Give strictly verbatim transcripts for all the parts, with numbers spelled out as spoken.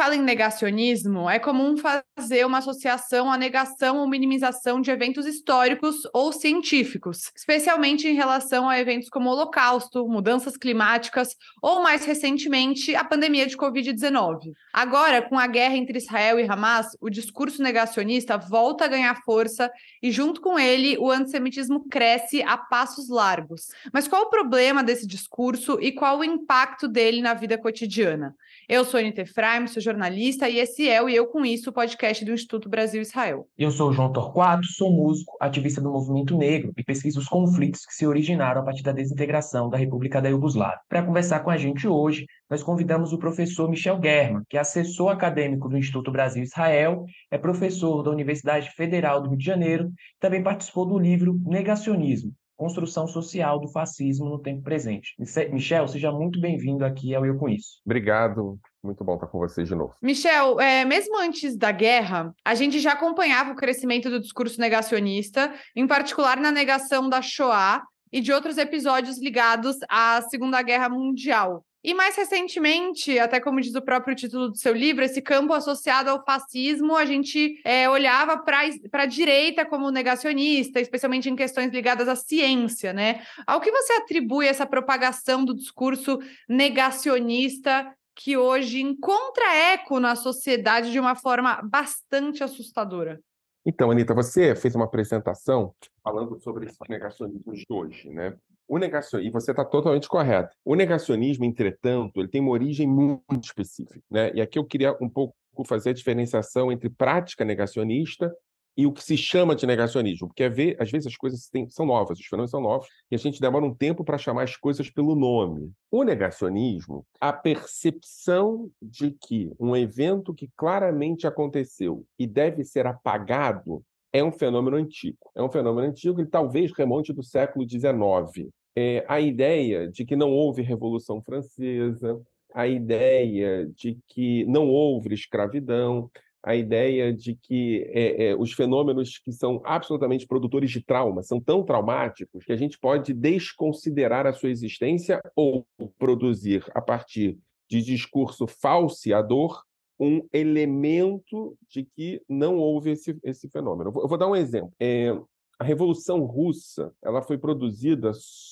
fala em negacionismo, é comum fazer uma associação à negação ou minimização de eventos históricos ou científicos, especialmente em relação a eventos como o Holocausto, mudanças climáticas ou, mais recentemente, a pandemia de covid dezenove. Agora, com a guerra entre Israel e Hamas, o discurso negacionista volta a ganhar força e, junto com ele, o antissemitismo cresce a passos largos. Mas qual o problema desse discurso e qual o impacto dele na vida cotidiana? Eu sou Anita Efraim, sou jornalista e esse é o E Eu Com Isso, o podcast do Instituto Brasil-Israel. Eu sou o João Torquato, sou músico, ativista do movimento negro e pesquiso os conflitos que se originaram a partir da desintegração da República da Iugoslávia. Para conversar com a gente hoje, nós convidamos o professor Michel German, que é assessor acadêmico do Instituto Brasil-Israel, é professor da Universidade Federal do Rio de Janeiro, e também participou do livro Negacionismo, Construção Social do Fascismo no Tempo Presente. Michel, seja muito bem-vindo aqui ao Eu Com Isso. Obrigado, muito bom estar com vocês de novo. Michel, é, mesmo antes da guerra, a gente já acompanhava o crescimento do discurso negacionista, em particular na negação da Shoah e de outros episódios ligados à Segunda Guerra Mundial. E mais recentemente, até como diz o próprio título do seu livro, esse campo associado ao fascismo, a gente é, olhava para a direita como negacionista, especialmente em questões ligadas à ciência, né? Ao que você atribui essa propagação do discurso negacionista que hoje encontra eco na sociedade de uma forma bastante assustadora? Então, Anita, você fez uma apresentação falando sobre esses negacionismos de hoje, né? O negacionismo, e você está totalmente correto. O negacionismo, entretanto, ele tem uma origem muito específica, né? E aqui eu queria um pouco fazer a diferenciação entre prática negacionista e o que se chama de negacionismo, porque às vezes as coisas têm, são novas, os fenômenos são novos, e a gente demora um tempo para chamar as coisas pelo nome. O negacionismo, a percepção de que um evento que claramente aconteceu e deve ser apagado, é um fenômeno antigo. É um fenômeno antigo que talvez remonte do século dezenove. É a ideia de que não houve Revolução Francesa, a ideia de que não houve escravidão, a ideia de que é, é, os fenômenos que são absolutamente produtores de trauma são tão traumáticos que a gente pode desconsiderar a sua existência ou produzir, a partir de discurso falseador, um elemento de que não houve esse, esse fenômeno. Eu vou, eu vou dar um exemplo. É, a Revolução Russa ela foi produzida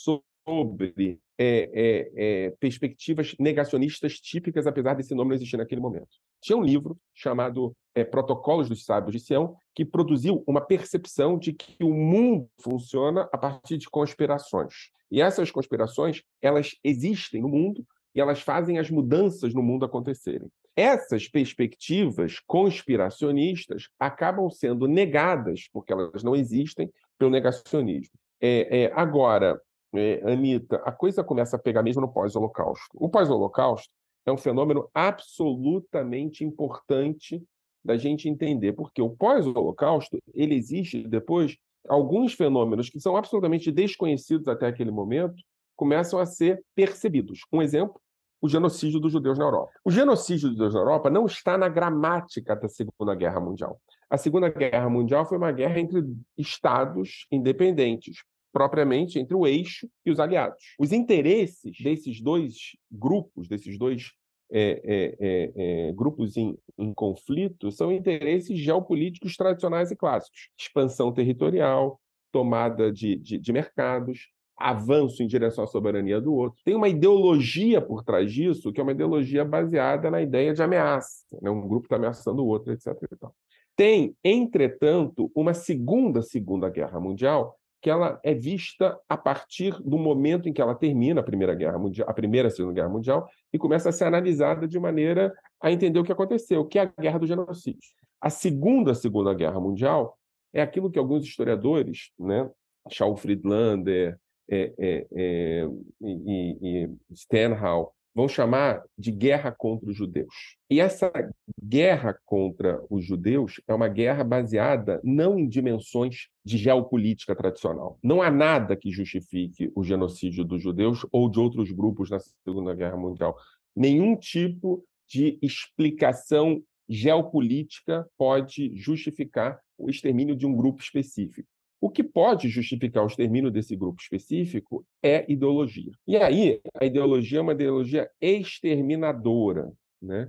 sobre é, é, é, perspectivas negacionistas típicas, apesar desse nome não existir naquele momento. Tinha um livro chamado é, Protocolos dos Sábios de Sião, que produziu uma percepção de que o mundo funciona a partir de conspirações. E essas conspirações, elas existem no mundo e elas fazem as mudanças no mundo acontecerem. Essas perspectivas conspiracionistas acabam sendo negadas, porque elas não existem, pelo negacionismo. É, é, agora, é, Anita, a coisa começa a pegar mesmo no pós-Holocausto. O pós-Holocausto é um fenômeno absolutamente importante da gente entender, porque o pós-Holocausto ele existe depois, alguns fenômenos que são absolutamente desconhecidos até aquele momento começam a ser percebidos. Um exemplo, o genocídio dos judeus na Europa. O genocídio dos judeus na Europa não está na gramática da Segunda Guerra Mundial. A Segunda Guerra Mundial foi uma guerra entre estados independentes, propriamente entre o eixo e os aliados. Os interesses desses dois grupos, desses dois é, é, é, é, grupos em, em conflito, são interesses geopolíticos tradicionais e clássicos. Expansão territorial, tomada de, de, de mercados, avanço em direção à soberania do outro. Tem uma ideologia por trás disso, que é uma ideologia baseada na ideia de ameaça, né? Um grupo está ameaçando o outro, etc e tal. Tem, entretanto, uma segunda Segunda Guerra Mundial, que ela é vista a partir do momento em que ela termina a Primeira Guerra Mundial, a Primeira e a Segunda Guerra Mundial, e começa a ser analisada de maneira a entender o que aconteceu, que é a Guerra do Genocídio. A Segunda Segunda Guerra Mundial é aquilo que alguns historiadores, né, Shaul Friedlander, É, é, é, e, e Stendhal vão chamar de guerra contra os judeus. E essa guerra contra os judeus é uma guerra baseada não em dimensões de geopolítica tradicional. Não há nada que justifique o genocídio dos judeus ou de outros grupos na Segunda Guerra Mundial. Nenhum tipo de explicação geopolítica pode justificar o extermínio de um grupo específico. O que pode justificar o extermínio desse grupo específico é ideologia. E aí, a ideologia é uma ideologia exterminadora, né?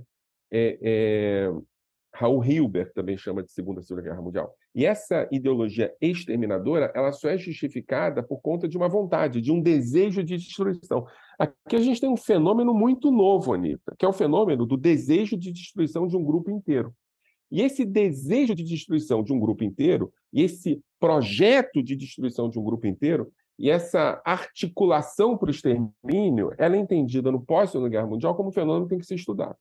É, é... Raul Hilberg também chama de Segunda Segunda Guerra Mundial. E essa ideologia exterminadora, ela só é justificada por conta de uma vontade, de um desejo de destruição. Aqui a gente tem um fenômeno muito novo, Anita, que é o fenômeno do desejo de destruição de um grupo inteiro. E esse desejo de destruição de um grupo inteiro, e esse projeto de destruição de um grupo inteiro, e essa articulação para o extermínio, ela é entendida no pós-Segunda Guerra Mundial como um fenômeno que tem que ser estudado.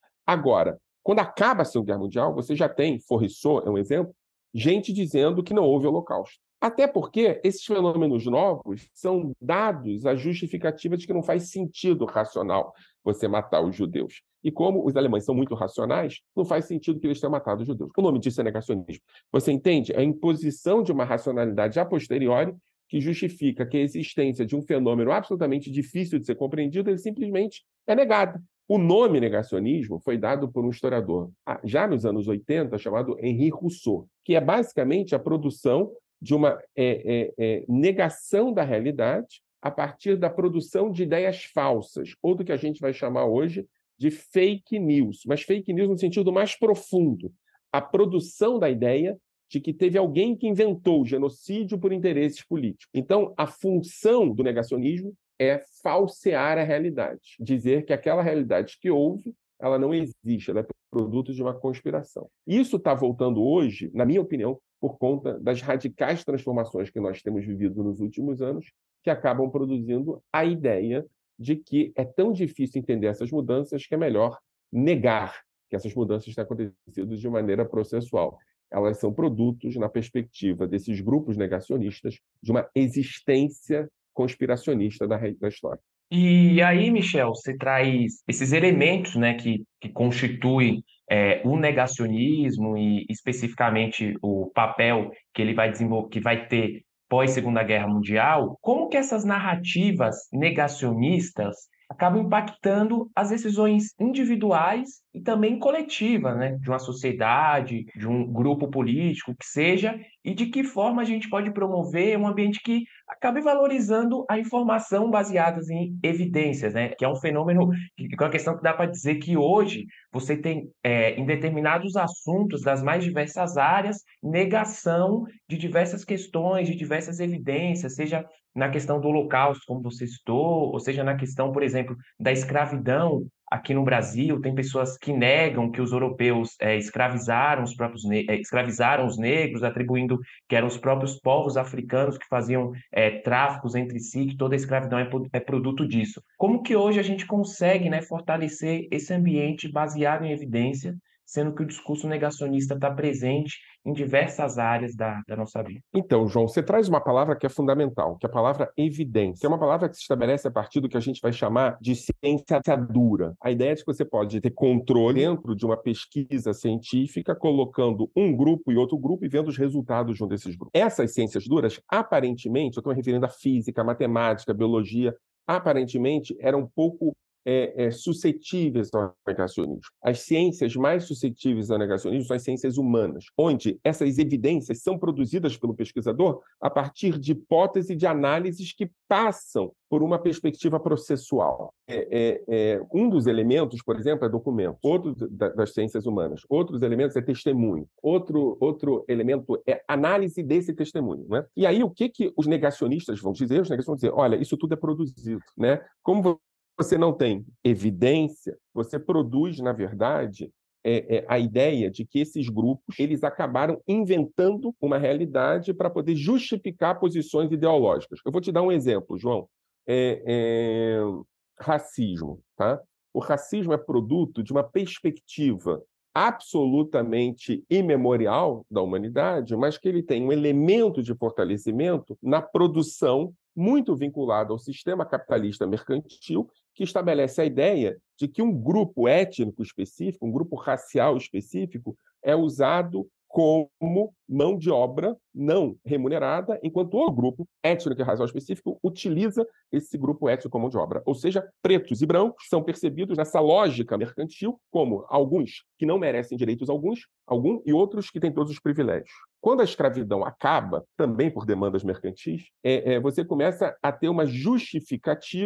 Agora, quando acaba a Segunda Guerra Mundial, você já tem, Forrissot é um exemplo, gente dizendo que não houve holocausto. Até porque esses fenômenos novos são dados à justificativa de que não faz sentido racional você matar os judeus. E como os alemães são muito racionais, não faz sentido que eles tenham matado os judeus. O nome disso é negacionismo. Você entende? É a imposição de uma racionalidade a posteriori que justifica que a existência de um fenômeno absolutamente difícil de ser compreendido, ele simplesmente é negado. O nome negacionismo foi dado por um historiador, já nos anos oitenta, chamado Henri Rousseau, que é basicamente a produção de uma é, é, é, negação da realidade a partir da produção de ideias falsas, ou do que a gente vai chamar hoje de fake news, mas fake news no sentido mais profundo, a produção da ideia de que teve alguém que inventou o genocídio por interesses políticos. Então, a função do negacionismo é falsear a realidade, dizer que aquela realidade que houve, ela não existe, ela é produto de uma conspiração. Isso está voltando hoje, na minha opinião, por conta das radicais transformações que nós temos vivido nos últimos anos, que acabam produzindo a ideia de que é tão difícil entender essas mudanças que é melhor negar que essas mudanças têm acontecido de maneira processual. Elas são produtos, na perspectiva desses grupos negacionistas, de uma existência conspiracionista da, da história. E aí, Michel, você traz esses elementos, né, que, que constituem é, o negacionismo e especificamente o papel que ele vai desenvolver, que vai ter pós-Segunda Guerra Mundial. Como que essas narrativas negacionistas acabam impactando as decisões individuais e também coletivas, né, de uma sociedade, de um grupo político, que seja, e de que forma a gente pode promover um ambiente que acabe valorizando a informação baseada em evidências, né, que é um fenômeno, que é uma questão que dá para dizer que hoje você tem, é, em determinados assuntos das mais diversas áreas, negação de diversas questões, de diversas evidências, seja na questão do Holocausto, como você citou, ou seja na questão, por exemplo, da escravidão. Aqui no Brasil, tem pessoas que negam que os europeus é, escravizaram os próprios ne- é, escravizaram os negros, atribuindo que eram os próprios povos africanos que faziam é, tráficos entre si, que toda a escravidão é, é produto disso. Como que hoje a gente consegue, né, fortalecer esse ambiente baseado em evidência, sendo que o discurso negacionista está presente em diversas áreas da, da nossa vida? Então, João, você traz uma palavra que é fundamental, que é a palavra evidência. É uma palavra que se estabelece a partir do que a gente vai chamar de ciência dura. A ideia é de que você pode ter controle dentro de uma pesquisa científica, colocando um grupo e outro grupo e vendo os resultados de um desses grupos. Essas ciências duras, aparentemente, eu estou me referindo à física, à matemática, à biologia, aparentemente eram um pouco É, é, suscetíveis ao negacionismo. As ciências mais suscetíveis ao negacionismo são as ciências humanas, onde essas evidências são produzidas pelo pesquisador a partir de hipóteses de análises que passam por uma perspectiva processual. É, é, é, um dos elementos, por exemplo, é documento, outro da, das ciências humanas. Outros elementos é testemunho. Outro, outro elemento é análise desse testemunho. Né? E aí, o que, que os negacionistas vão dizer? Os negacionistas vão dizer, olha, isso tudo é produzido. Né? Como você não tem evidência, você produz, na verdade, é, é, a ideia de que esses grupos eles acabaram inventando uma realidade para poder justificar posições ideológicas. Eu vou te dar um exemplo, João. É, é, racismo. Tá? O racismo é produto de uma perspectiva absolutamente imemorial da humanidade, mas que ele tem um elemento de fortalecimento na produção muito vinculado ao sistema capitalista mercantil, que estabelece a ideia de que um grupo étnico específico, um grupo racial específico, é usado como mão de obra não remunerada, enquanto o grupo étnico e racial específico utiliza esse grupo étnico como mão de obra. Ou seja, pretos e brancos são percebidos nessa lógica mercantil como alguns que não merecem direitos alguns, algum, e outros que têm todos os privilégios. Quando a escravidão acaba, também por demandas mercantis, é, é, você começa a ter uma justificativa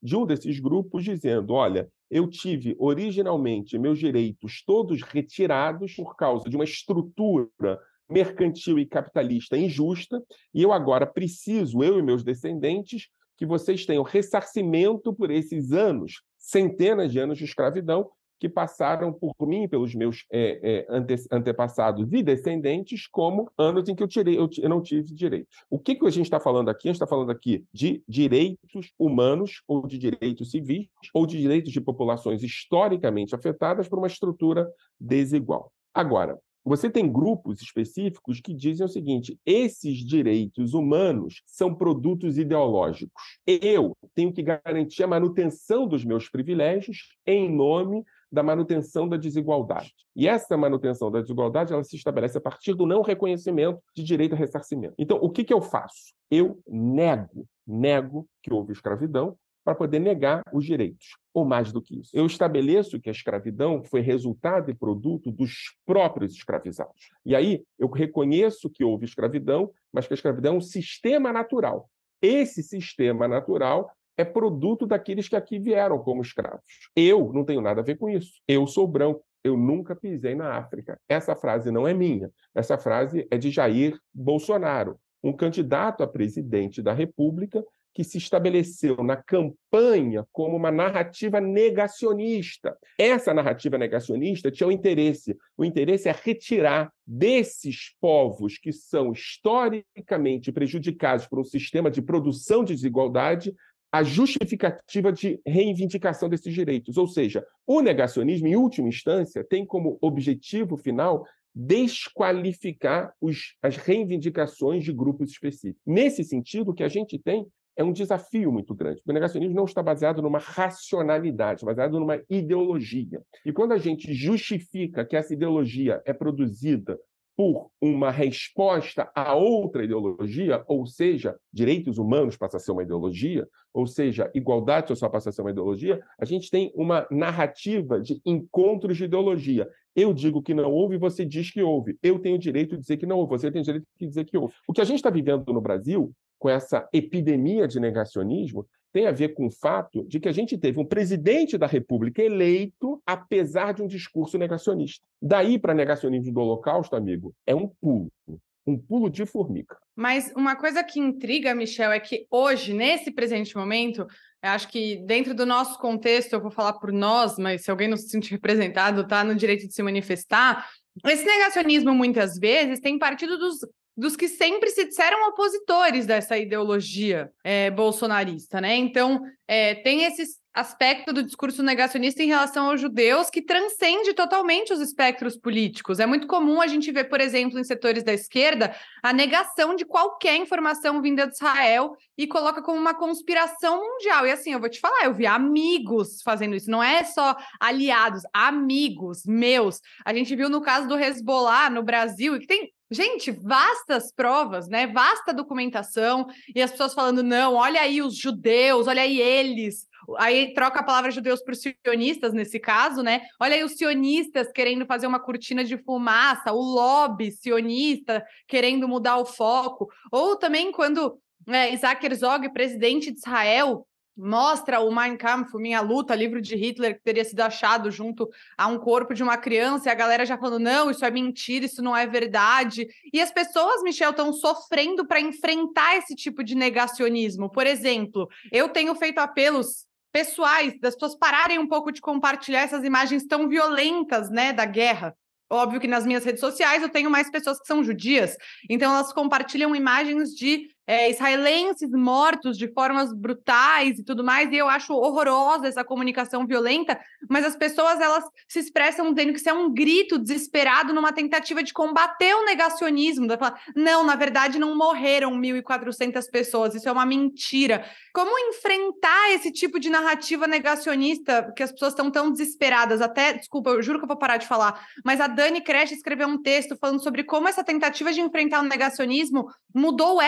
de um desses grupos dizendo, olha, eu tive originalmente meus direitos todos retirados por causa de uma estrutura mercantil e capitalista injusta, e eu agora preciso, eu e meus descendentes, que vocês tenham ressarcimento por esses anos, centenas de anos de escravidão, que passaram por mim, pelos meus é, é, ante, antepassados e descendentes, como anos em que eu, tirei, eu, eu não tive direitos. O que, que a gente está falando aqui? A gente está falando aqui de direitos humanos, ou de direitos civis, ou de direitos de populações historicamente afetadas por uma estrutura desigual. Agora, você tem grupos específicos que dizem o seguinte, esses direitos humanos são produtos ideológicos. Eu tenho que garantir a manutenção dos meus privilégios em nome da manutenção da desigualdade. E essa manutenção da desigualdade ela se estabelece a partir do não reconhecimento de direito a ressarcimento. Então, o que, que eu faço? Eu nego, nego que houve escravidão para poder negar os direitos. Ou mais do que isso. Eu estabeleço que a escravidão foi resultado e produto dos próprios escravizados. E aí, eu reconheço que houve escravidão, mas que a escravidão é um sistema natural. Esse sistema natural é produto daqueles que aqui vieram como escravos. Eu não tenho nada a ver com isso. Eu sou branco. Eu nunca pisei na África. Essa frase não é minha. Essa frase é de Jair Bolsonaro, um candidato a presidente da República que se estabeleceu na campanha como uma narrativa negacionista. Essa narrativa negacionista tinha o interesse. O interesse é retirar desses povos que são historicamente prejudicados por um sistema de produção de desigualdade a justificativa de reivindicação desses direitos. Ou seja, o negacionismo, em última instância, tem como objetivo final desqualificar os, as reivindicações de grupos específicos. Nesse sentido, o que a gente tem é um desafio muito grande. O negacionismo não está baseado numa racionalidade, baseado numa ideologia. E quando a gente justifica que essa ideologia é produzida por uma resposta a outra ideologia, ou seja, direitos humanos passa a ser uma ideologia, ou seja, igualdade social passa a ser uma ideologia, a gente tem uma narrativa de encontros de ideologia. Eu digo que não houve, você diz que houve. Eu tenho o direito de dizer que não houve, você tem o direito de dizer que houve. O que a gente está vivendo no Brasil, com essa epidemia de negacionismo, tem a ver com o fato de que a gente teve um presidente da República eleito apesar de um discurso negacionista. Daí para negacionismo do Holocausto, amigo, é um pulo, um pulo de formiga. Mas uma coisa que intriga, Michel, é que hoje, nesse presente momento, eu acho que dentro do nosso contexto, eu vou falar por nós, mas se alguém não se sentir representado, está no direito de se manifestar, esse negacionismo, muitas vezes, tem partido dos... dos que sempre se disseram opositores dessa ideologia é, bolsonarista, né? Então, é, tem esse aspecto do discurso negacionista em relação aos judeus que transcende totalmente os espectros políticos. É muito comum a gente ver, por exemplo, em setores da esquerda, a negação de qualquer informação vinda de Israel e coloca como uma conspiração mundial. E assim, eu vou te falar, eu vi amigos fazendo isso, não é só aliados, amigos meus. A gente viu no caso do Hezbollah no Brasil, e que tem... Gente, vastas provas, né? Vasta documentação, e as pessoas falando, não, olha aí os judeus, olha aí eles. Aí troca a palavra judeus por sionistas, nesse caso, né? Olha aí os sionistas querendo fazer uma cortina de fumaça, o lobby sionista querendo mudar o foco. Ou também quando é, Isaac Herzog, presidente de Israel, mostra o Mein Kampf, Minha Luta, livro de Hitler, que teria sido achado junto a um corpo de uma criança, e a galera já falando, não, isso é mentira, isso não é verdade. E as pessoas, Michel, estão sofrendo para enfrentar esse tipo de negacionismo. Por exemplo, eu tenho feito apelos pessoais das pessoas pararem um pouco de compartilhar essas imagens tão violentas, né, da guerra. Óbvio que nas minhas redes sociais eu tenho mais pessoas que são judias, então elas compartilham imagens de é, israelenses mortos de formas brutais e tudo mais, e eu acho horrorosa essa comunicação violenta, mas as pessoas, elas se expressam dizendo que isso é um grito desesperado numa tentativa de combater o negacionismo, de falar, não, na verdade não morreram mil e quatrocentas pessoas, isso é uma mentira. Como enfrentar esse tipo de narrativa negacionista que as pessoas estão tão desesperadas? Até, desculpa, eu juro que eu vou parar de falar, mas a Dani Kresch escreveu um texto falando sobre como essa tentativa de enfrentar o negacionismo mudou o ethos da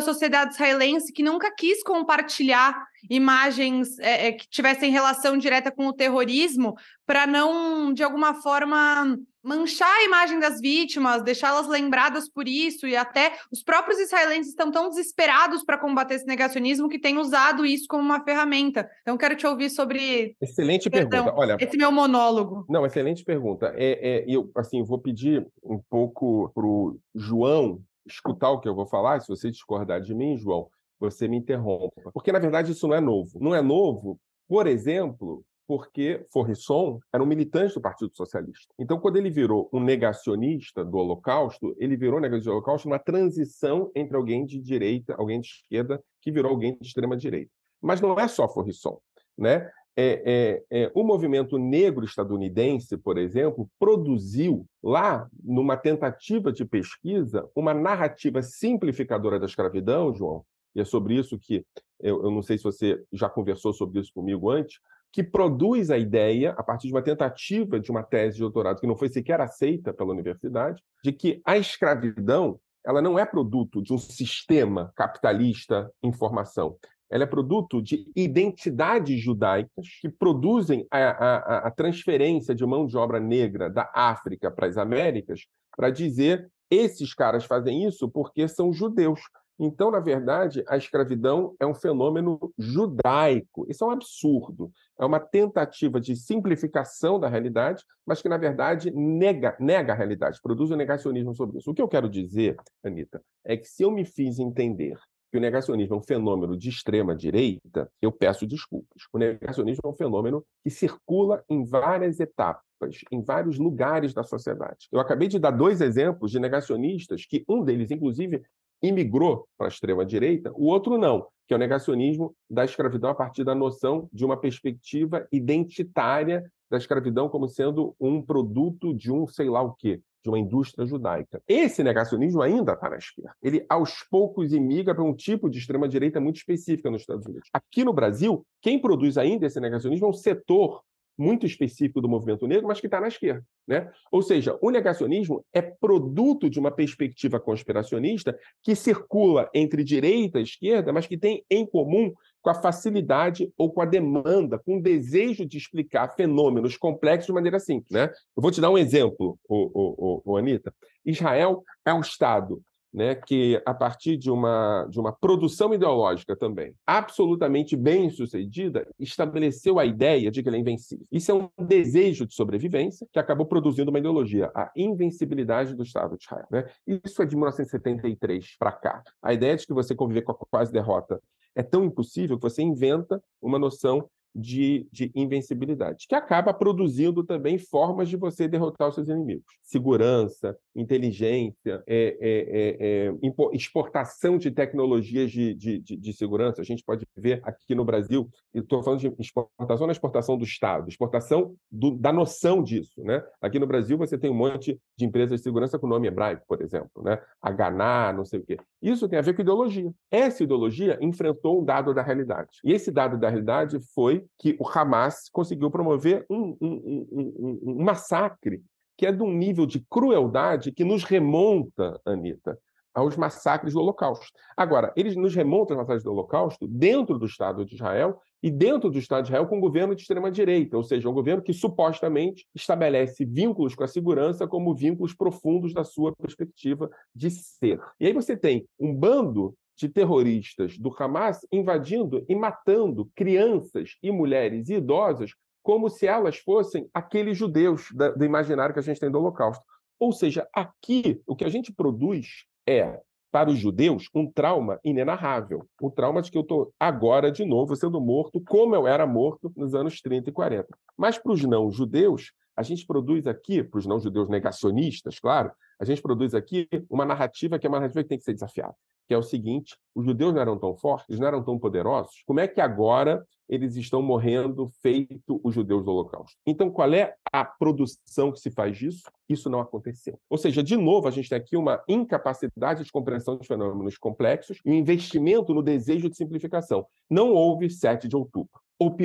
sociedade israelense que nunca quis compartilhar imagens é, é, que tivessem relação direta com o terrorismo, para não, de alguma forma, manchar a imagem das vítimas, deixá-las lembradas por isso, e até os próprios israelenses estão tão desesperados para combater esse negacionismo que têm usado isso como uma ferramenta. Então, quero te ouvir sobre... Excelente Perdão, pergunta. Olha, esse meu monólogo. Não, excelente pergunta. É, é, eu, assim, vou pedir um pouco para o João escutar o que eu vou falar. Se você discordar de mim, João, você me interrompa. Porque, na verdade, isso não é novo. Não é novo, por exemplo, porque Forrisson era um militante do Partido Socialista. Então, quando ele virou um negacionista do Holocausto, ele virou um negacionista do Holocausto numa transição entre alguém de direita, alguém de esquerda, que virou alguém de extrema-direita. Mas não é só Forrisson, né? É, é, é, o movimento negro estadunidense, por exemplo, produziu lá, numa tentativa de pesquisa, uma narrativa simplificadora da escravidão, João, e é sobre isso que, eu, eu não sei se você já conversou sobre isso comigo antes, que produz a ideia, a partir de uma tentativa de uma tese de doutorado que não foi sequer aceita pela universidade, de que a escravidão ela não é produto de um sistema capitalista em formação. Ela é produto de identidades judaicas que produzem a, a, a transferência de mão de obra negra da África para as Américas para dizer esses caras fazem isso porque são judeus. Então, na verdade, a escravidão é um fenômeno judaico. Isso é um absurdo. É uma tentativa de simplificação da realidade, mas que, na verdade, nega, nega a realidade, produz um negacionismo sobre isso. O que eu quero dizer, Anita, é que se eu me fiz entender que o negacionismo é um fenômeno de extrema-direita, eu peço desculpas. O negacionismo é um fenômeno que circula em várias etapas, em vários lugares da sociedade. Eu acabei de dar dois exemplos de negacionistas que um deles, inclusive, imigrou para a extrema-direita, o outro não, que é o negacionismo da escravidão a partir da noção de uma perspectiva identitária da escravidão como sendo um produto de um sei lá o quê, de uma indústria judaica. Esse negacionismo ainda está na esquerda. Ele, aos poucos, imigra para um tipo de extrema-direita muito específica nos Estados Unidos. Aqui no Brasil, quem produz ainda esse negacionismo é um setor muito específico do movimento negro, mas que está na esquerda, né? Ou seja, o negacionismo é produto de uma perspectiva conspiracionista que circula entre direita e esquerda, mas que tem em comum com a facilidade ou com a demanda, com o desejo de explicar fenômenos complexos de maneira simples, né? Eu vou te dar um exemplo, o, o, o, o Anita. Israel é um Estado, né, que, a partir de uma, de uma produção ideológica também absolutamente bem-sucedida, estabeleceu a ideia de que ele é invencível. Isso é um desejo de sobrevivência que acabou produzindo uma ideologia, a invencibilidade do Estado de Israel, né? Isso é de mil novecentos e setenta e três para cá. A ideia de que você conviver com a quase derrota é tão impossível que você inventa uma noção De, de invencibilidade, que acaba produzindo também formas de você derrotar os seus inimigos. Segurança, inteligência, é, é, é, é, exportação de tecnologias de, de, de, de segurança. A gente pode ver aqui no Brasil, e estou falando de exportação na exportação do Estado, exportação do, da noção disso, né? Aqui no Brasil você tem um monte de empresas de segurança com nome hebraico, por exemplo, né? Haganah, não sei o quê. Isso tem a ver com ideologia. Essa ideologia enfrentou um dado da realidade. E esse dado da realidade foi que o Hamas conseguiu promover um, um, um, um, um massacre que é de um nível de crueldade que nos remonta, Anita, aos massacres do Holocausto. Agora, eles nos remontam aos massacres do Holocausto dentro do Estado de Israel e dentro do Estado de Israel com um governo de extrema-direita, ou seja, um governo que supostamente estabelece vínculos com a segurança como vínculos profundos da sua perspectiva de ser. E aí você tem um bando de terroristas do Hamas invadindo e matando crianças e mulheres e idosas como se elas fossem aqueles judeus do imaginário que a gente tem do Holocausto. Ou seja, aqui o que a gente produz é, para os judeus, um trauma inenarrável. O trauma de que eu estou agora, de novo, sendo morto como eu era morto nos anos trinta e quarenta. Mas para os não-judeus, a gente produz aqui, para os não-judeus negacionistas, claro, a gente produz aqui uma narrativa que é uma narrativa que tem que ser desafiada, que é o seguinte: os judeus não eram tão fortes, não eram tão poderosos, como é que agora eles estão morrendo feito os judeus do Holocausto? Então, qual é a produção que se faz disso? Isso não aconteceu. Ou seja, de novo, a gente tem aqui uma incapacidade de compreensão de fenômenos complexos e um investimento no desejo de simplificação. Não houve sete de outubro. Ou pior,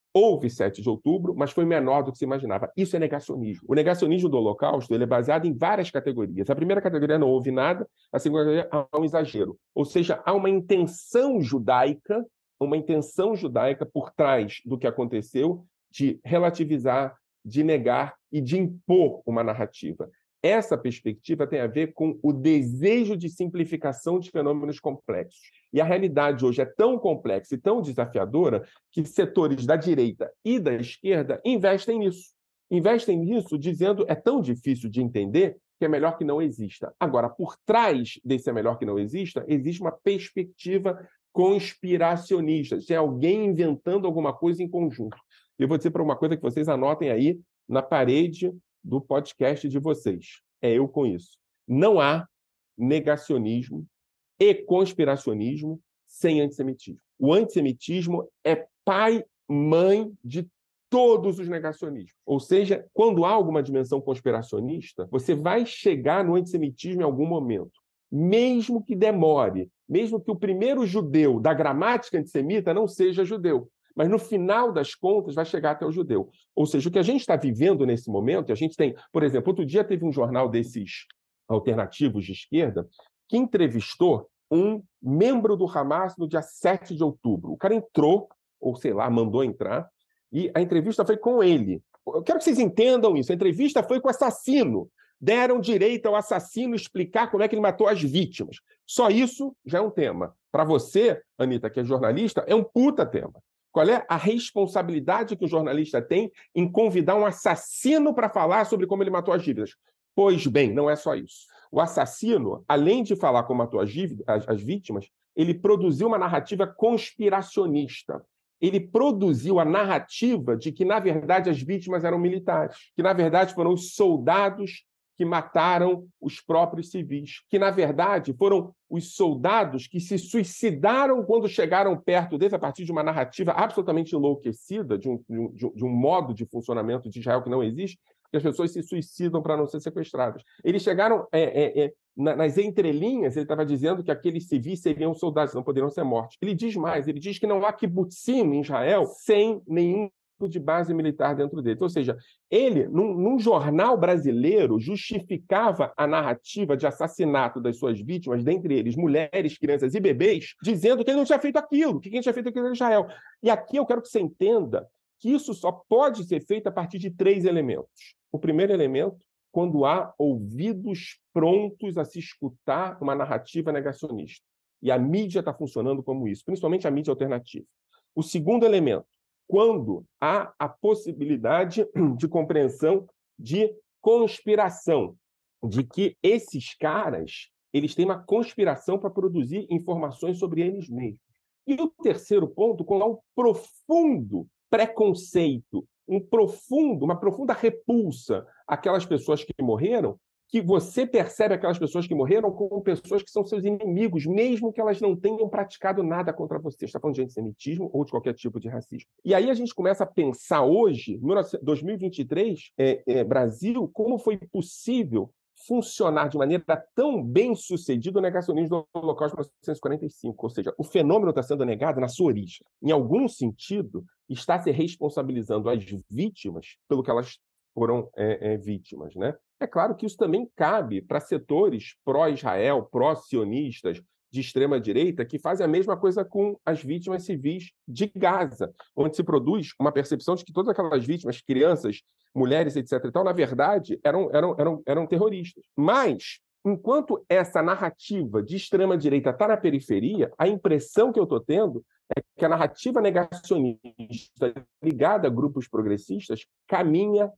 Houve sete de outubro, mas foi menor do que se imaginava. Isso é negacionismo. O negacionismo do Holocausto ele é baseado em várias categorias. A primeira categoria não houve nada, a segunda categoria há um exagero. Ou seja, há uma intenção judaica, uma intenção judaica por trás do que aconteceu de relativizar, de negar e de impor uma narrativa. Essa perspectiva tem a ver com o desejo de simplificação de fenômenos complexos. E a realidade hoje é tão complexa e tão desafiadora que setores da direita e da esquerda investem nisso. Investem nisso dizendo que é tão difícil de entender que é melhor que não exista. Agora, por trás desse é melhor que não exista, existe uma perspectiva conspiracionista. Tem alguém inventando alguma coisa em conjunto. Eu vou dizer para uma coisa que vocês anotem aí na parede do podcast de vocês. É eu com isso. Não há negacionismo e conspiracionismo sem antissemitismo. O antissemitismo é pai, mãe de todos os negacionismos. Ou seja, quando há alguma dimensão conspiracionista, você vai chegar no antissemitismo em algum momento. Mesmo que demore, mesmo que o primeiro judeu da gramática antissemita não seja judeu. Mas, no final das contas, vai chegar até o judeu. Ou seja, o que a gente está vivendo nesse momento, a gente tem, por exemplo, outro dia teve um jornal desses alternativos de esquerda que entrevistou um membro do Hamas no dia sete de outubro. O cara entrou, ou sei lá, mandou entrar, e a entrevista foi com ele. Eu quero que vocês entendam isso. A entrevista foi com o assassino. Deram direito ao assassino explicar como é que ele matou as vítimas. Só isso já é um tema. Para você, Anitta, que é jornalista, é um puta tema. Qual é a responsabilidade que o jornalista tem em convidar um assassino para falar sobre como ele matou as dívidas? Pois bem, não é só isso. O assassino, além de falar como matou as, dívidas, as, as vítimas, ele produziu uma narrativa conspiracionista. Ele produziu a narrativa de que, na verdade, as vítimas eram militares, que, na verdade, foram os soldados que mataram os próprios civis, que, na verdade, foram os soldados que se suicidaram quando chegaram perto deles, a partir de uma narrativa absolutamente enlouquecida, de um, de um, de um modo de funcionamento de Israel que não existe, que as pessoas se suicidam para não ser sequestradas. Eles chegaram, é, é, é, nas entrelinhas, ele estava dizendo que aqueles civis seriam soldados, não poderiam ser mortos. Ele diz mais, ele diz que não há kibbutzim em Israel sem nenhum de base militar dentro dele. Ou seja, ele, num, num jornal brasileiro, justificava a narrativa de assassinato das suas vítimas, dentre eles mulheres, crianças e bebês, dizendo que ele não tinha feito aquilo, que quem tinha feito aquilo era Israel. E aqui eu quero que você entenda que isso só pode ser feito a partir de três elementos. O primeiro elemento, quando há ouvidos prontos a se escutar uma narrativa negacionista. E a mídia está funcionando como isso, principalmente a mídia alternativa. O segundo elemento, quando há a possibilidade de compreensão de conspiração, de que esses caras eles têm uma conspiração para produzir informações sobre eles mesmos. E o terceiro ponto, quando há um profundo preconceito, um profundo, uma profunda repulsa àquelas pessoas que morreram, que você percebe aquelas pessoas que morreram como pessoas que são seus inimigos, mesmo que elas não tenham praticado nada contra você. Você está falando de antissemitismo ou de qualquer tipo de racismo. E aí a gente começa a pensar hoje, dois mil e vinte e três, é, é, Brasil, como foi possível funcionar de maneira tão bem sucedida o negacionismo do Holocausto de mil novecentos e quarenta e cinco. Ou seja, o fenômeno está sendo negado na sua origem. Em algum sentido, está se responsabilizando as vítimas pelo que elas foram é, é, vítimas, né? É claro que isso também cabe para setores pró-Israel, pró-sionistas, de extrema-direita, que fazem a mesma coisa com as vítimas civis de Gaza, onde se produz uma percepção de que todas aquelas vítimas, crianças, mulheres, etc e tal, na verdade, eram, eram, eram, eram terroristas. Mas, enquanto essa narrativa de extrema-direita está na periferia, a impressão que eu estou tendo é que a narrativa negacionista ligada a grupos progressistas caminha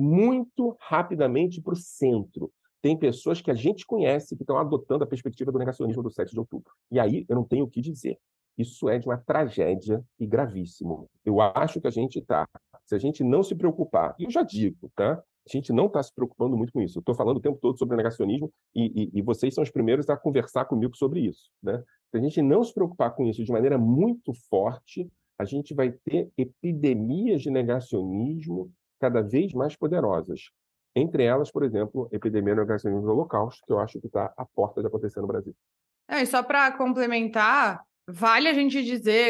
muito rapidamente para o centro. Tem pessoas que a gente conhece que estão adotando a perspectiva do negacionismo do sete de outubro. E aí eu não tenho o que dizer. Isso é de uma tragédia e gravíssimo. Eu acho que a gente está, se a gente não se preocupar, e eu já digo, tá? A gente não está se preocupando muito com isso. Eu estou falando o tempo todo sobre o negacionismo e, e, e vocês são os primeiros a conversar comigo sobre isso, né? Se a gente não se preocupar com isso de maneira muito forte, a gente vai ter epidemias de negacionismo cada vez mais poderosas. Entre elas, por exemplo, a epidemia do negacionismo do Holocausto, que eu acho que está à porta de acontecer no Brasil. É, e só para complementar, vale a gente dizer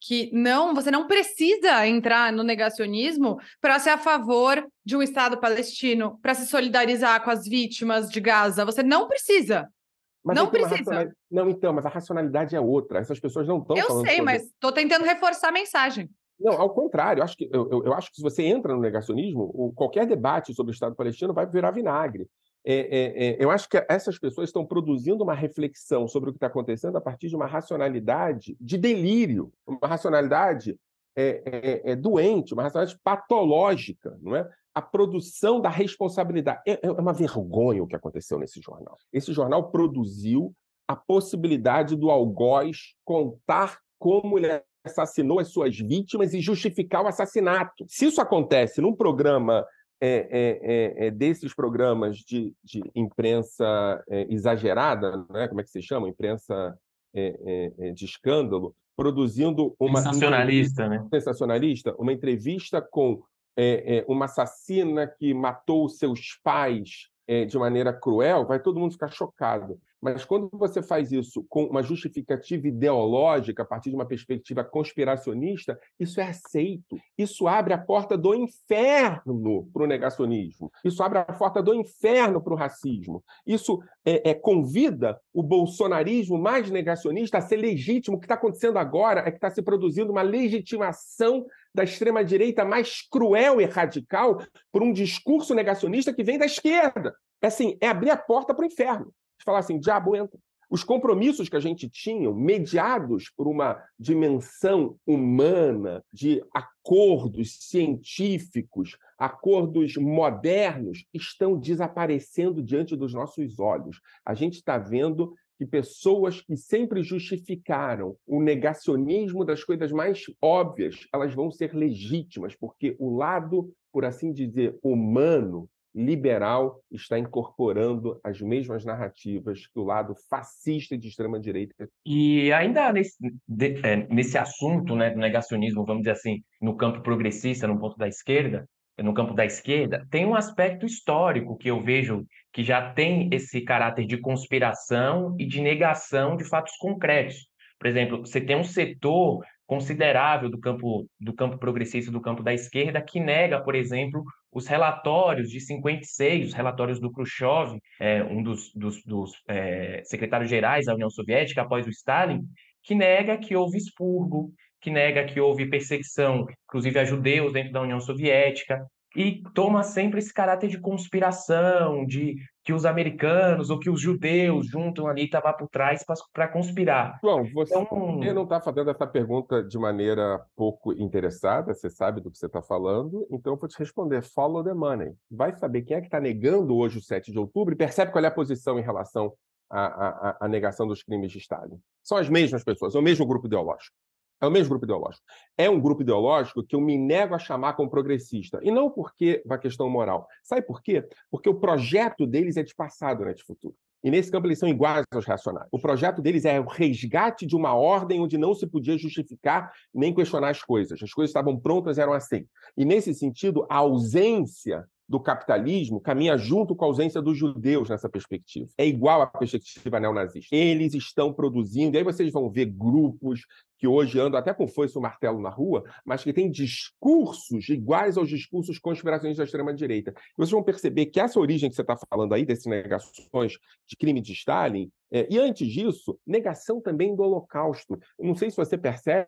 que não, você não precisa entrar no negacionismo para ser a favor de um Estado palestino, para se solidarizar com as vítimas de Gaza. Você não precisa. Mas não precisa. Racional... Não, então, mas a racionalidade é outra. Essas pessoas não estão eu falando sei, sobre... mas estou tentando reforçar a mensagem. Não, ao contrário. Eu acho que, eu, eu, eu acho que se você entra no negacionismo, o, qualquer debate sobre o Estado palestino vai virar vinagre. É, é, é, eu acho que essas pessoas estão produzindo uma reflexão sobre o que está acontecendo a partir de uma racionalidade de delírio, uma racionalidade é, é, é doente, uma racionalidade patológica, não é? A produção da responsabilidade. É, é uma vergonha o que aconteceu nesse jornal. Esse jornal produziu a possibilidade do algoz contar como ele assassinou as suas vítimas e justificar o assassinato. Se isso acontece num programa É, é, é, desses programas de, de imprensa é, exagerada, né? Como é que se chama? Imprensa é, é, de escândalo, produzindo uma... Sensacionalista, né? Sensacionalista, uma entrevista com é, é, uma assassina que matou seus pais é, de maneira cruel, vai todo mundo ficar chocado. Mas quando você faz isso com uma justificativa ideológica, a partir de uma perspectiva conspiracionista, isso é aceito. Isso abre a porta do inferno para o negacionismo. Isso abre a porta do inferno para o racismo. Isso é, é, convida o bolsonarismo mais negacionista a ser legítimo. O que está acontecendo agora é que está se produzindo uma legitimação da extrema-direita mais cruel e radical por um discurso negacionista que vem da esquerda. É assim, é abrir a porta para o inferno. Falar assim, diabo entra. Os compromissos que a gente tinha, mediados por uma dimensão humana de acordos científicos, acordos modernos, estão desaparecendo diante dos nossos olhos. A gente está vendo que pessoas que sempre justificaram o negacionismo das coisas mais óbvias, elas vão ser legítimas, porque o lado, por assim dizer, humano, liberal, está incorporando as mesmas narrativas que o lado fascista de extrema-direita. E ainda nesse, de, é, nesse assunto, né, do negacionismo, vamos dizer assim, no campo progressista, no ponto da esquerda, no campo da esquerda, tem um aspecto histórico que eu vejo que já tem esse caráter de conspiração e de negação de fatos concretos. Por exemplo, você tem um setor considerável do campo, do campo progressista, do campo da esquerda, que nega, por exemplo, os relatórios de cinquenta e seis, os relatórios do Khrushchev, é, um dos, dos, dos é, secretários-gerais da União Soviética, após o Stalin, que nega que houve expurgo, que nega que houve perseguição, inclusive a judeus dentro da União Soviética, e toma sempre esse caráter de conspiração, de que os americanos ou que os judeus juntam ali, estavam por trás para conspirar. João, você Então, não está fazendo essa pergunta de maneira pouco interessada, você sabe do que você está falando, então eu vou te responder, follow the money. Vai saber quem é que está negando hoje o sete de outubro e percebe qual é a posição em relação à, à, à negação dos crimes de Stalin. São as mesmas pessoas, é o mesmo grupo ideológico. É o mesmo grupo ideológico. É um grupo ideológico que eu me nego a chamar como progressista. E não porque uma questão moral. Sabe por quê? Porque o projeto deles é de passado, não é de futuro. E nesse campo eles são iguais aos reacionários. O projeto deles é o resgate de uma ordem onde não se podia justificar nem questionar as coisas. As coisas estavam prontas, eram assim. E nesse sentido, a ausência do capitalismo caminha junto com a ausência dos judeus nessa perspectiva. É igual à perspectiva neonazista. Eles estão produzindo, e aí vocês vão ver grupos que hoje andam até com foice e martelo na rua, mas que têm discursos iguais aos discursos conspiracionistas da extrema-direita. Vocês vão perceber que essa origem que você está falando aí, dessas negações de crime de Stalin, é, e antes disso, negação também do Holocausto. Eu não sei se você percebe,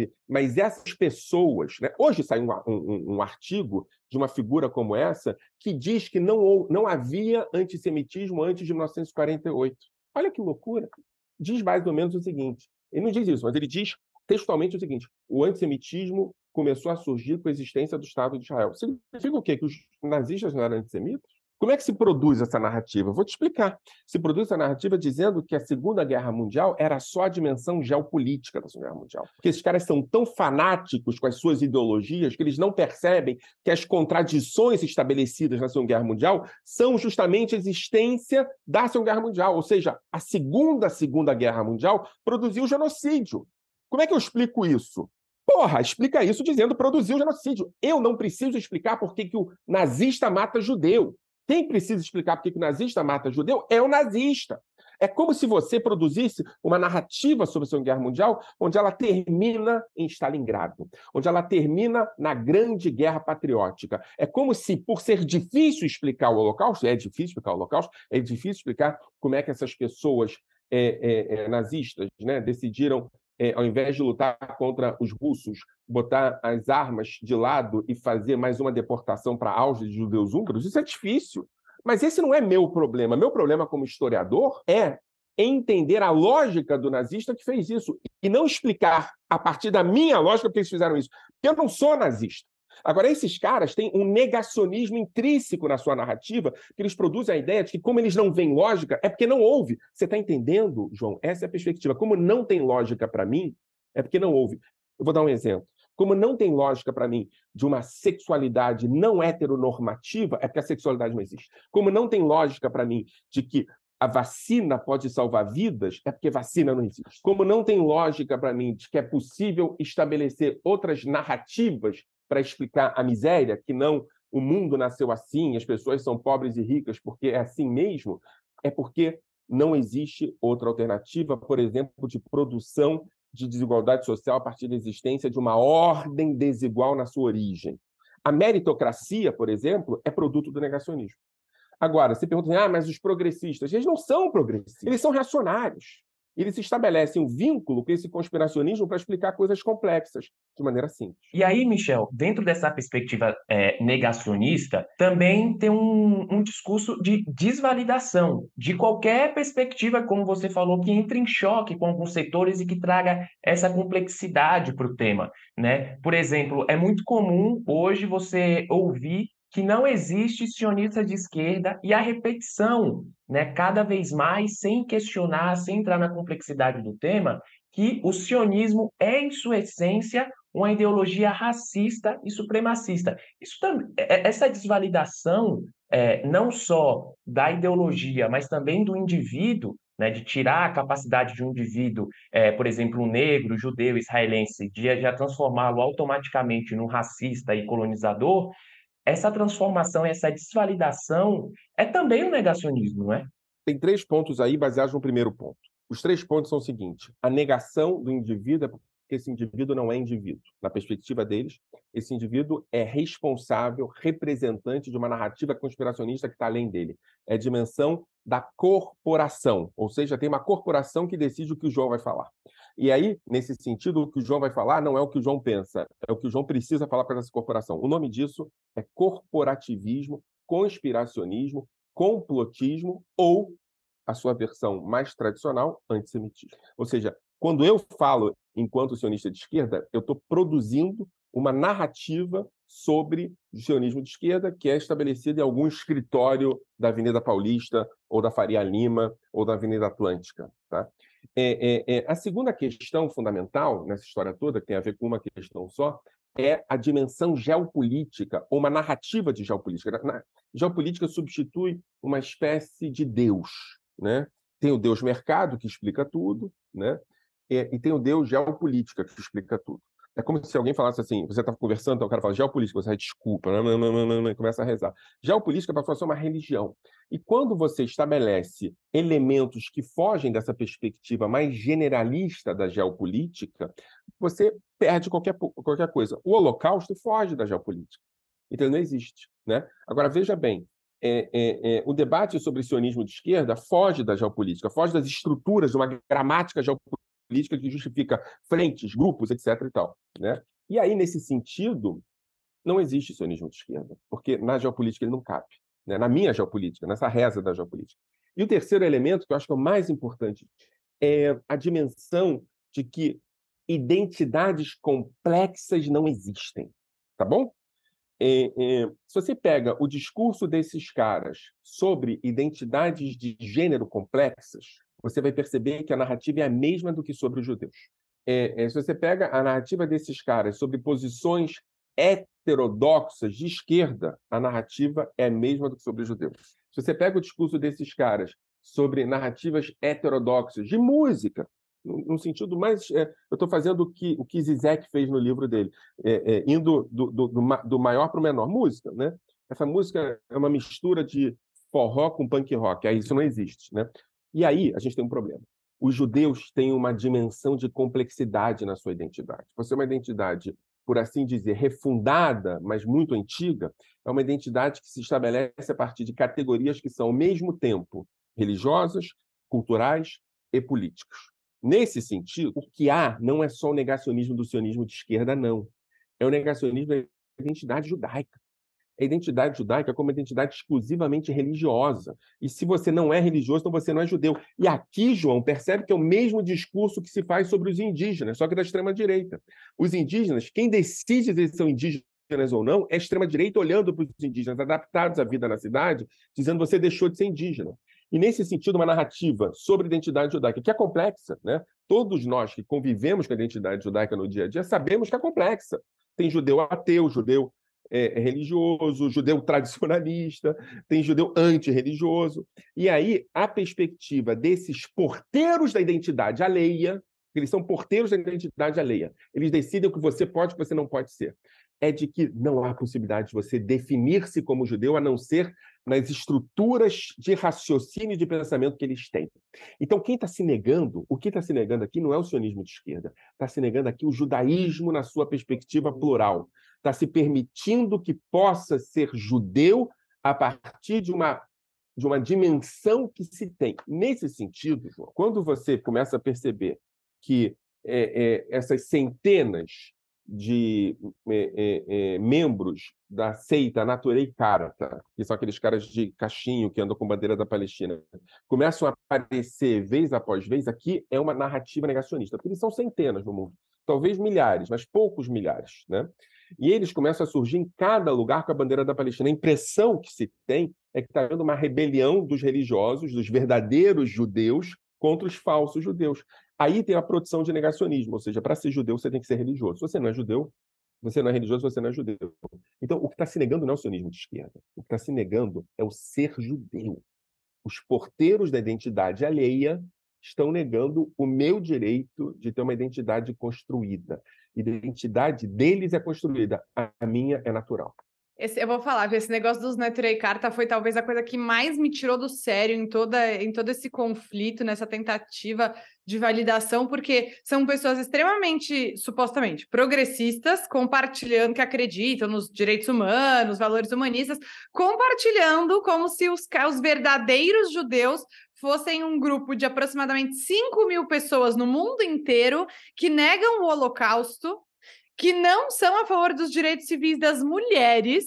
mas essas pessoas... Né? Hoje sai um, um, um artigo de uma figura como essa que diz que não, não havia antissemitismo antes de mil novecentos e quarenta e oito. Olha que loucura. Diz mais ou menos o seguinte, ele não diz isso, mas ele diz textualmente o seguinte, o antissemitismo começou a surgir com a existência do Estado de Israel. Significa o quê? Que os nazistas não eram antissemitas? Como é que se produz essa narrativa? Eu vou te explicar. Se produz essa narrativa dizendo que a Segunda Guerra Mundial era só a dimensão geopolítica da Segunda Guerra Mundial. Porque esses caras são tão fanáticos com as suas ideologias que eles não percebem que as contradições estabelecidas na Segunda Guerra Mundial são justamente a existência da Segunda Guerra Mundial. Ou seja, a Segunda Segunda Guerra Mundial produziu genocídio. Como é que eu explico isso? Porra, explica isso dizendo produziu genocídio. Eu não preciso explicar por que que o nazista mata judeu. Quem precisa explicar por que o nazista mata judeu é o nazista. É como se você produzisse uma narrativa sobre a Segunda Guerra Mundial onde ela termina em Stalingrado, onde ela termina na Grande Guerra Patriótica. É como se, por ser difícil explicar o Holocausto, é difícil explicar o Holocausto, é difícil explicar como é que essas pessoas é, é, é, nazistas, né, decidiram, é, ao invés de lutar contra os russos, botar as armas de lado e fazer mais uma deportação para Auschwitz de judeus húngaros. Isso é difícil. Mas esse não é meu problema. Meu problema como historiador é entender a lógica do nazista que fez isso e não explicar, a partir da minha lógica, porque eles fizeram isso. Porque eu não sou nazista. Agora, esses caras têm um negacionismo intrínseco na sua narrativa, que eles produzem a ideia de que, como eles não veem lógica, é porque não houve. Você está entendendo, João? Essa é a perspectiva. Como não tem lógica para mim, é porque não houve. Eu vou dar um exemplo. Como não tem lógica para mim de uma sexualidade não heteronormativa, é porque a sexualidade não existe. Como não tem lógica para mim de que a vacina pode salvar vidas, é porque vacina não existe. Como não tem lógica para mim de que é possível estabelecer outras narrativas para explicar a miséria, que não o mundo nasceu assim, as pessoas são pobres e ricas porque é assim mesmo, é porque não existe outra alternativa, por exemplo, de produção de desigualdade social a partir da existência de uma ordem desigual na sua origem. A meritocracia, por exemplo, é produto do negacionismo. Agora, você pergunta, ah, mas os progressistas, eles não são progressistas, eles são reacionários. Eles estabelecem um vínculo com esse conspiracionismo para explicar coisas complexas, de maneira simples. E aí, Michel, dentro dessa perspectiva é, negacionista, também tem um, um discurso de desvalidação de qualquer perspectiva, como você falou, que entre em choque com alguns setores e que traga essa complexidade para o tema, né? Por exemplo, é muito comum hoje você ouvir que não existe sionista de esquerda e a repetição, né, cada vez mais, sem questionar, sem entrar na complexidade do tema, que o sionismo é, em sua essência, uma ideologia racista e supremacista. Isso também, essa desvalidação, é, não só da ideologia, mas também do indivíduo, né, de tirar a capacidade de um indivíduo, é, por exemplo, um negro, judeu, israelense, de já transformá-lo automaticamente num racista e colonizador. Essa transformação, essa desvalidação é também um negacionismo, não é? Tem três pontos aí baseados no primeiro ponto. Os três pontos são o seguinte: a negação do indivíduo é porque esse indivíduo não é indivíduo. Na perspectiva deles, esse indivíduo é responsável, representante de uma narrativa conspiracionista que está além dele. É a dimensão da corporação, ou seja, tem uma corporação que decide o que o João vai falar. E aí, nesse sentido, o que o João vai falar não é o que o João pensa, é o que o João precisa falar para essa corporação. O nome disso é corporativismo, conspiracionismo, complotismo ou, a sua versão mais tradicional, antissemitismo. Ou seja, quando eu falo enquanto sionista de esquerda, eu estou produzindo uma narrativa sobre o sionismo de esquerda que é estabelecida em algum escritório da Avenida Paulista, ou da Faria Lima, ou da Avenida Atlântica. Tá? É, é, é, a segunda questão fundamental nessa história toda, que tem a ver com uma questão só, é a dimensão geopolítica, ou uma narrativa de geopolítica. Na, geopolítica substitui uma espécie de Deus, né? Tem o Deus mercado, que explica tudo, né? E, e tem o Deus geopolítica, que explica tudo. É como se alguém falasse assim, você está conversando, então o cara fala geopolítica, você desculpa, não, não, não, não, não, começa a rezar. Geopolítica passou a ser uma religião. E quando você estabelece elementos que fogem dessa perspectiva mais generalista da geopolítica, você perde qualquer, qualquer coisa. O Holocausto foge da geopolítica. Então, ele não existe, né? Agora, veja bem, é, é, é, o debate sobre sionismo de esquerda foge da geopolítica, foge das estruturas de uma gramática geopolítica política que justifica frentes, grupos, etc. e tal, né? E aí, nesse sentido, não existe sionismo de esquerda, porque na geopolítica ele não cabe, né? Na minha geopolítica, nessa reza da geopolítica. E o terceiro elemento, que eu acho que é o mais importante, é a dimensão de que identidades complexas não existem, tá bom? É, é, se você pega o discurso desses caras sobre identidades de gênero complexas, você vai perceber que a narrativa é a mesma do que sobre os judeus. É, é, se você pega a narrativa desses caras sobre posições heterodoxas de esquerda, a narrativa é a mesma do que sobre os judeus. Se você pega o discurso desses caras sobre narrativas heterodoxas de música, no, no sentido mais... É, eu estou fazendo o que, o que Zizek fez no livro dele, é, é, indo do, do, do, do maior para o menor. Música, né? Essa música é uma mistura de forró com punk rock, aí isso não existe, né? E aí a gente tem um problema. Os judeus têm uma dimensão de complexidade na sua identidade. Você é uma identidade, por assim dizer, refundada, mas muito antiga, é uma identidade que se estabelece a partir de categorias que são, ao mesmo tempo, religiosas, culturais e políticas. Nesse sentido, o que há não é só o negacionismo do sionismo de esquerda, não. É o negacionismo da identidade judaica. A identidade judaica como uma identidade exclusivamente religiosa. E se você não é religioso, então você não é judeu. E aqui, João, percebe que é o mesmo discurso que se faz sobre os indígenas, só que da extrema-direita. Os indígenas, quem decide se eles são indígenas ou não, é a extrema-direita olhando para os indígenas adaptados à vida na cidade, dizendo que você deixou de ser indígena. E, nesse sentido, uma narrativa sobre a identidade judaica, que é complexa, né? Todos nós que convivemos com a identidade judaica no dia a dia sabemos que é complexa. Tem judeu ateu, judeu É, religioso, judeu tradicionalista, tem judeu antirreligioso. E aí, a perspectiva desses porteiros da identidade alheia, eles são porteiros da identidade alheia, eles decidem o que você pode e o que você não pode ser, é de que não há possibilidade de você definir-se como judeu a não ser nas estruturas de raciocínio e de pensamento que eles têm. Então, quem está se negando, o que está se negando aqui não é o sionismo de esquerda, está se negando aqui o judaísmo na sua perspectiva plural. Está se permitindo que possa ser judeu a partir de uma, de uma dimensão que se tem. Nesse sentido, João, quando você começa a perceber que é, é, essas centenas de é, é, é, membros da seita Naturei Karata, que são aqueles caras de cachinho que andam com bandeira da Palestina, começam a aparecer vez após vez, aqui é uma narrativa negacionista, porque eles são centenas no mundo, talvez milhares, mas poucos milhares, né? E eles começam a surgir em cada lugar com a bandeira da Palestina. A impressão que se tem é que está havendo uma rebelião dos religiosos, dos verdadeiros judeus, contra os falsos judeus. Aí tem a produção de negacionismo, ou seja, para ser judeu você tem que ser religioso. Se você não é judeu, você não é religioso, você não é judeu. Então, o que está se negando não é o sionismo de esquerda. O que está se negando é o ser judeu. Os porteiros da identidade alheia estão negando o meu direito de ter uma identidade construída. E a identidade deles é construída, a minha é natural. Esse, eu vou falar, esse negócio dos Neturei Karta foi talvez a coisa que mais me tirou do sério em, toda, em todo esse conflito, nessa tentativa de validação, porque são pessoas extremamente, supostamente, progressistas, compartilhando, que acreditam nos direitos humanos, valores humanistas, compartilhando como se os, os verdadeiros judeus fossem um grupo de aproximadamente cinco mil pessoas no mundo inteiro que negam o Holocausto, que não são a favor dos direitos civis das mulheres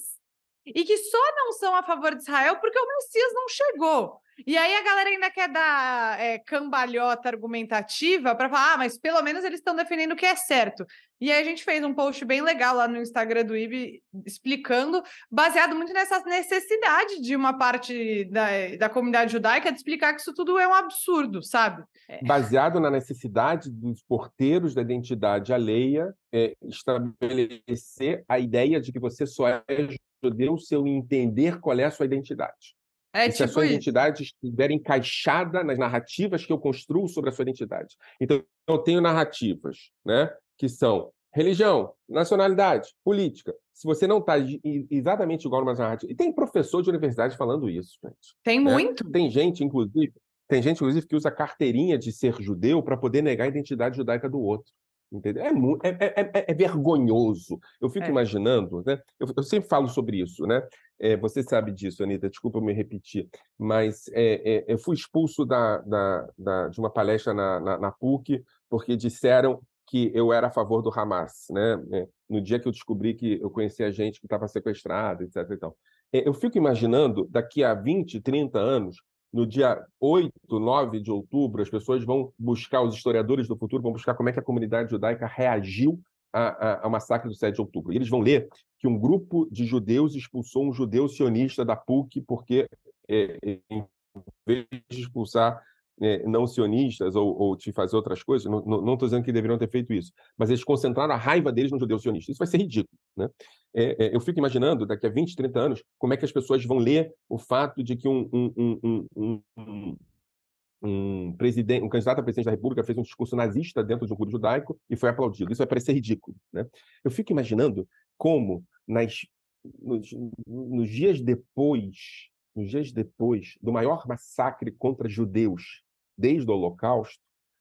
e que só não são a favor de Israel porque o Messias não chegou. E aí a galera ainda quer dar é, cambalhota argumentativa para falar, ah, mas pelo menos eles estão defendendo o que é certo. E aí a gente fez um post bem legal lá no Instagram do I B explicando, baseado muito nessa necessidade de uma parte da, da comunidade judaica de explicar que isso tudo é um absurdo, sabe? É. Baseado na necessidade dos porteiros da identidade alheia é, estabelecer a ideia de que você só é judeu se eu entender qual é a sua identidade. É, e se tipo a sua isso. identidade estiver encaixada nas narrativas que eu construo sobre a sua identidade. Então, eu tenho narrativas, né, que são religião, nacionalidade, política. Se você não está exatamente igual numa narrativa... E tem professor de universidade falando isso, gente. Tem né? muito. Tem gente, inclusive, tem gente, inclusive, que usa carteirinha de ser judeu para poder negar a identidade judaica do outro. Entendeu? É, é, é, é vergonhoso. Eu fico é. imaginando, né? Eu, eu sempre falo sobre isso, né? É, você sabe disso, Anita, desculpa eu me repetir, mas é, é, eu fui expulso da, da, da, de uma palestra na, na, na P U C porque disseram que eu era a favor do Hamas, né? No dia que eu descobri que eu conhecia gente que estava sequestrada, etc. E tal. Eu fico imaginando, daqui a vinte, trinta anos, no dia oito, nove de outubro, as pessoas vão buscar, os historiadores do futuro vão buscar como é que a comunidade judaica reagiu ao massacre do sete de outubro. E eles vão ler que um grupo de judeus expulsou um judeu sionista da P U C porque, é, em vez de expulsar é, não sionistas ou, ou de fazer outras coisas, não estou dizendo que deveriam ter feito isso, mas eles concentraram a raiva deles no judeu sionista. Isso vai ser ridículo, né? É, é, eu fico imaginando, daqui a vinte, trinta anos, como é que as pessoas vão ler o fato de que um, um, um, um, um, um, presidente, um candidato a presidente da República fez um discurso nazista dentro de um culto judaico e foi aplaudido. Isso vai parecer ridículo, né? Eu fico imaginando como, nas, nos, nos dias depois, nos dias depois do maior massacre contra judeus desde o Holocausto,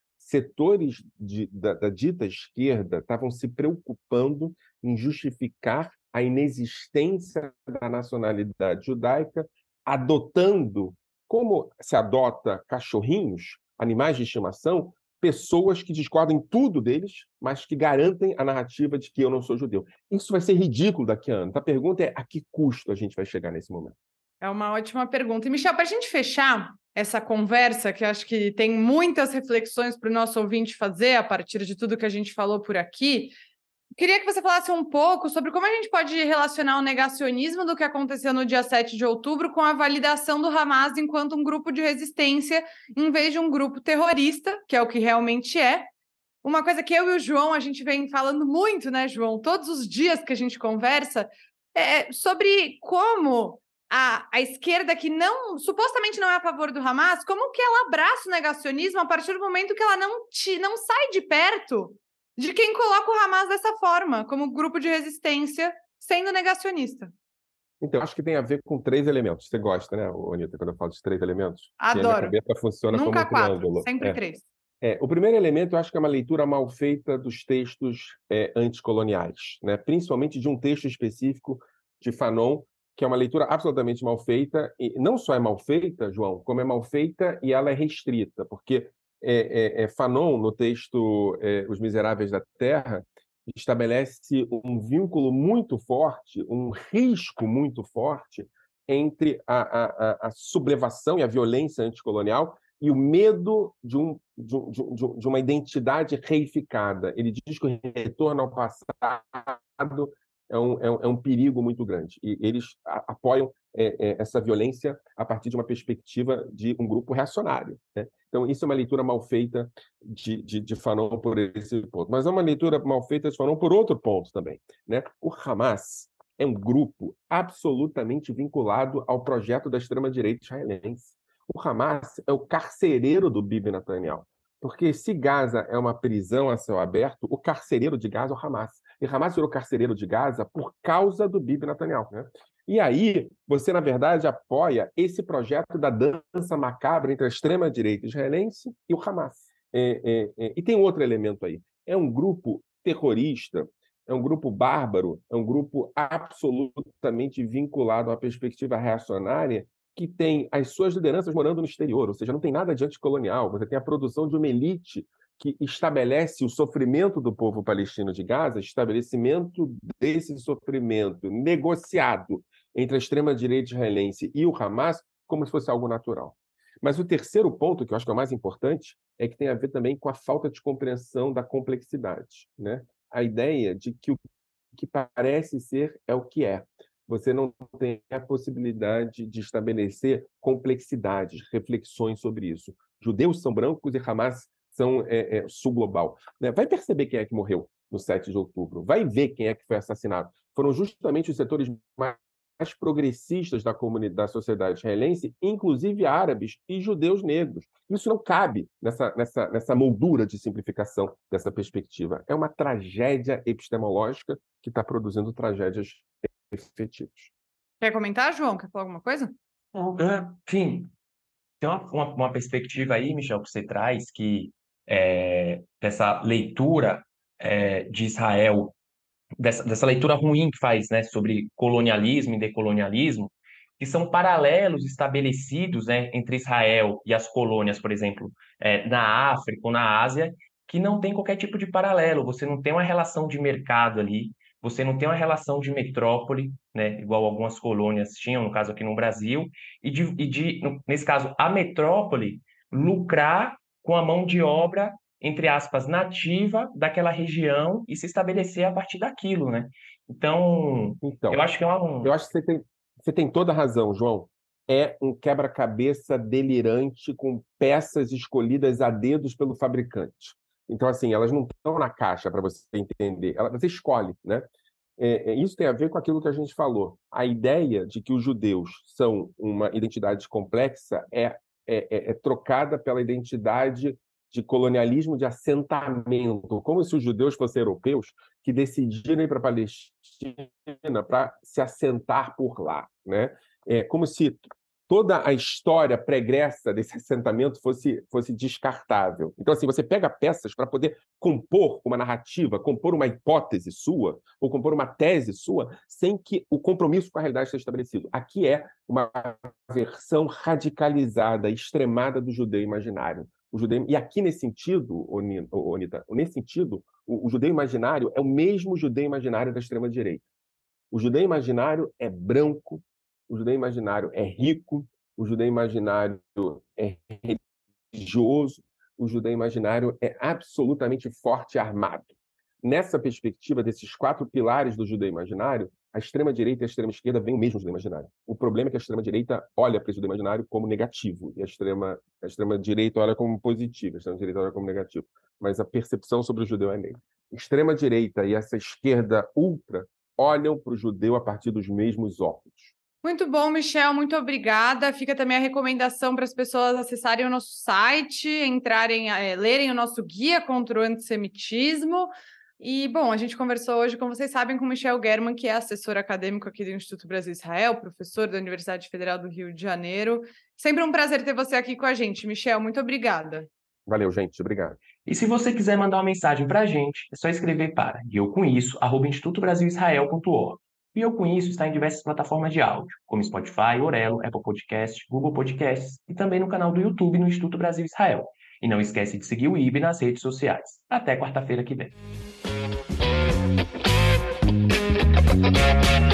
setores de, da, da dita esquerda estavam se preocupando em justificar a inexistência da nacionalidade judaica, adotando, como se adota cachorrinhos, animais de estimação, pessoas que discordam em tudo deles, mas que garantem a narrativa de que eu não sou judeu. Isso vai ser ridículo daqui a anos. A pergunta é a que custo a gente vai chegar nesse momento? É uma ótima pergunta. E, Michel, para a gente fechar essa conversa, que acho que tem muitas reflexões para o nosso ouvinte fazer a partir de tudo que a gente falou por aqui, queria que você falasse um pouco sobre como a gente pode relacionar o negacionismo do que aconteceu no dia sete de outubro com a validação do Hamas enquanto um grupo de resistência, em vez de um grupo terrorista, que é o que realmente é. Uma coisa que eu e o João, a gente vem falando muito, né, João? Todos os dias que a gente conversa, é sobre como a, a esquerda, que não supostamente não é a favor do Hamas, como que ela abraça o negacionismo a partir do momento que ela não, te, não sai de perto de quem coloca o Hamas dessa forma, como grupo de resistência, sendo negacionista. Então, acho que tem a ver com três elementos. Você gosta, né, Anitta, quando eu falo de três elementos? Adoro. Que a minha cabeça funciona Nunca como um quatro, triângulo. sempre É. três. É, o primeiro elemento, eu acho que é uma leitura mal feita dos textos é, anticoloniais, né? Principalmente de um texto específico de Fanon, que é uma leitura absolutamente mal feita, e não só é mal feita, João, como é mal feita e ela é restrita, porque é, é, é Fanon, no texto é, Os Miseráveis da Terra, estabelece um vínculo muito forte, um risco muito forte entre a, a, a sublevação e a violência anticolonial e o medo de, um, de, um, de uma identidade reificada. Ele diz que o retorno ao passado é um, é um, é um perigo muito grande. E eles apoiam é, é, essa violência a partir de uma perspectiva de um grupo reacionário, né? Então, isso é uma leitura mal feita de, de, de Fanon por esse ponto. Mas é uma leitura mal feita de Fanon por outro ponto também, né? O Hamas é um grupo absolutamente vinculado ao projeto da extrema-direita israelense. O Hamas é o carcereiro do Bibi Netanyahu. Porque se Gaza é uma prisão a céu aberto, o carcereiro de Gaza é o Hamas. E Hamas virou carcereiro de Gaza por causa do Bibi Netanyahu, né? E aí, você, na verdade, apoia esse projeto da dança macabra entre a extrema-direita israelense e o Hamas. É, é, é, e tem outro elemento aí. É um grupo terrorista, é um grupo bárbaro, é um grupo absolutamente vinculado à perspectiva reacionária, que tem as suas lideranças morando no exterior, ou seja, não tem nada de anticolonial. Você tem a produção de uma elite que estabelece o sofrimento do povo palestino de Gaza, estabelecimento desse sofrimento negociado entre a extrema-direita israelense e o Hamas, como se fosse algo natural. Mas o terceiro ponto, que eu acho que é o mais importante, é que tem a ver também com a falta de compreensão da complexidade, né? A ideia de que o que parece ser é o que é. Você não tem a possibilidade de estabelecer complexidades, reflexões sobre isso. Judeus são brancos e Hamas são é, é, sul-global. Né? Vai perceber quem é que morreu no sete de outubro. Vai ver quem é que foi assassinado. Foram justamente os setores mais progressistas da comunidade, da sociedade israelense, inclusive árabes e judeus negros. Isso não cabe nessa, nessa, nessa moldura de simplificação dessa perspectiva. É uma tragédia epistemológica que está produzindo tragédias efetivas. Quer comentar, João? Quer falar alguma coisa? Sim, tem uma, uma, uma perspectiva aí, Michel, que você traz, que é, dessa leitura é, de Israel, dessa, dessa leitura ruim que faz, né, sobre colonialismo e decolonialismo, que são paralelos estabelecidos, né, entre Israel e as colônias, por exemplo, é, na África ou na Ásia, que não tem qualquer tipo de paralelo. Você não tem uma relação de mercado ali, você não tem uma relação de metrópole, né, igual algumas colônias tinham, no caso aqui no Brasil, e de, e de no, nesse caso, a metrópole lucrar com a mão de obra, entre aspas, nativa daquela região e se estabelecer a partir daquilo, né? Então, então eu acho que é um... Eu acho que você tem, você tem toda a razão, João. É um quebra-cabeça delirante com peças escolhidas a dedos pelo fabricante. Então, assim, elas não estão na caixa para você entender. Ela, você escolhe, né? É, é, isso tem a ver com aquilo que a gente falou. A ideia de que os judeus são uma identidade complexa é, é, é, é trocada pela identidade de colonialismo de assentamento, como se os judeus fossem europeus que decidiram ir para a Palestina para se assentar por lá, né? É como se toda a história pregressa desse assentamento fosse, fosse descartável. Então, assim, você pega peças para poder compor uma narrativa, compor uma hipótese sua, ou compor uma tese sua, sem que o compromisso com a realidade seja estabelecido. Aqui é uma versão radicalizada, extremada do judeu imaginário. O judeu... E aqui, nesse sentido, Onita, nesse sentido, o, o judeu imaginário é o mesmo judeu imaginário da extrema-direita. O judeu imaginário é branco, o judeu imaginário é rico, o judeu imaginário é religioso, o judeu imaginário é absolutamente forte e armado. Nessa perspectiva desses quatro pilares do judeu imaginário, a extrema-direita e a extrema-esquerda veem o mesmo judeu imaginário. O problema é que a extrema-direita olha para esse judeu imaginário como negativo e a extrema, a extrema-direita olha como positivo, a extrema-direita olha como negativo. Mas a percepção sobre o judeu é negra. Extrema-direita e essa esquerda ultra olham para o judeu a partir dos mesmos óculos. Muito bom, Michel, muito obrigada. Fica também a recomendação para as pessoas acessarem o nosso site, entrarem, é, lerem o nosso guia contra o antissemitismo. E, bom, a gente conversou hoje, como vocês sabem, com o Michel German, que é assessor acadêmico aqui do Instituto Brasil-Israel, professor da Universidade Federal do Rio de Janeiro. Sempre um prazer ter você aqui com a gente. Michel, muito obrigada. Valeu, gente. Obrigado. E se você quiser mandar uma mensagem para a gente, é só escrever para e eu com isso, arroba instituto brasil israel ponto org. E eu com isso está em diversas plataformas de áudio, como Spotify, Orelo, Apple Podcasts, Google Podcasts e também no canal do YouTube no Instituto Brasil Israel. E não esquece de seguir o I B nas redes sociais. Até quarta-feira que vem.